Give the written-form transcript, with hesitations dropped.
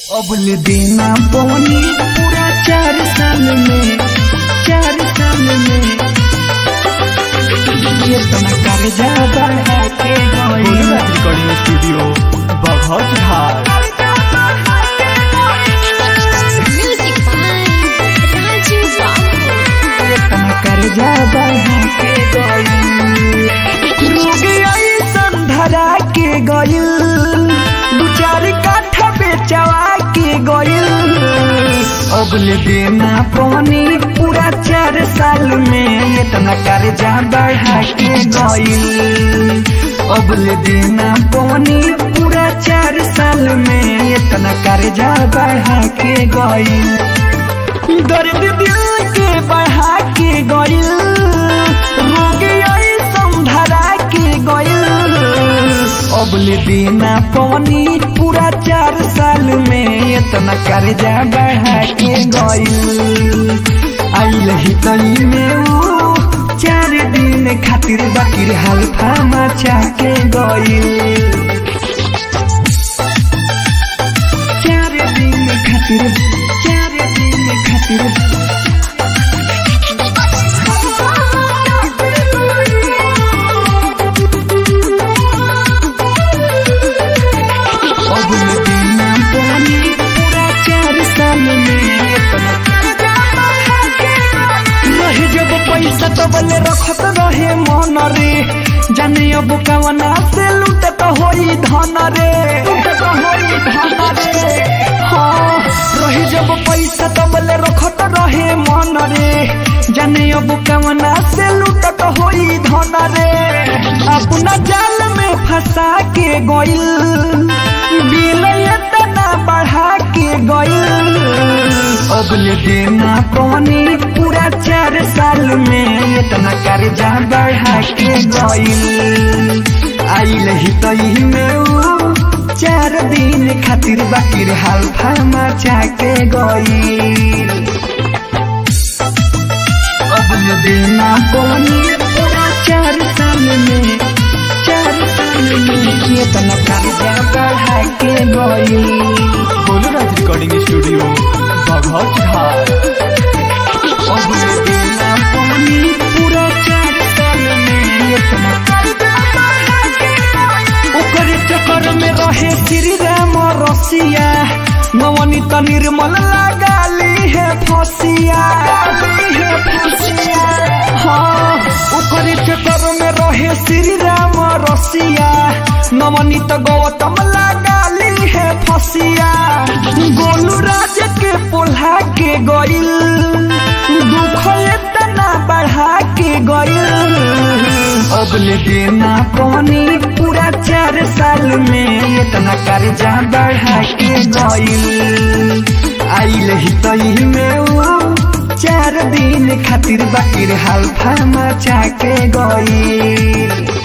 अबले देना पवनी पूरा 4 साल में ये तना कर्जा बढ़ा के गइल रिकॉर्डिंग स्टूडियो बघौच धार। ये तना कर्जा बढ़ा के गइल रोगी ऐसन धरा के गइल 2-4 काठा बेचवा के गइल अबले देना पवनी पूरा 4 साल में इतना कर्जा बढ़ा के गइल अबले देना पवनी पूरा 4 साल में इतना कर्जा बढ़ा के गइल दर्द दिल के बढ़ा के गइल रोगी ऐसन धरा के गइल अबले देना पवनी पूरा 4 साल में इतना कर्जा बढ़ा के गइल आइल ही तई में ऊ 4 दिन खातिर बाकी हल्फा मचा के गइल 4 दिन खातिर पैसा तो बले रखत रहे मन रे जाने अब कवना से लूटत होई धन रे हाँ रही जब पैसा तो बले रखत रहे मन रे जाने अब कवना से लूटत होई धन रे अपना जाल में फंसा के गइल बिल इतना बढ़ा के गइल अबले देना पवनी पूरा 4 साल में इतना कर्जा बढ़ा के गइल आइल ही तई में ऊ 4 दिन खातिर बाकी हल्फा मचा के गइल अबले देना पवनी पूरा 4 साल में इतना कर्जा बढ़ा के गइल बोलूराज रिकॉर्डिंग स्टूडियो बघौच धार। अबले देना पवनी पूरा 4 साल में इतना कर्जा बढ़ा के गइल ओकरे चक्कर में रहे श्री राम रसिया नवनीत निर्मल लगाली है फसिया हाँ ओकरे चक्कर में रहे श्री राम रसिया नवनीत गौतम लगाली है फसिया गोलू राज के पोल्हा के गइल दुख इतना बढ़ा के गइल अबले देना पवनी पूरा 4 साल में इतना कर्जा बढ़ा के गइल आइल ही तई में ऊ 4 दिन खातिर बाकी हल्फा मचा के गइल।